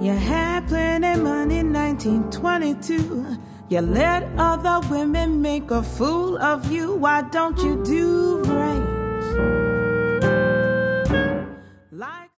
You had plenty money in 1922. You let other women make a fool of you. Why don't you do right?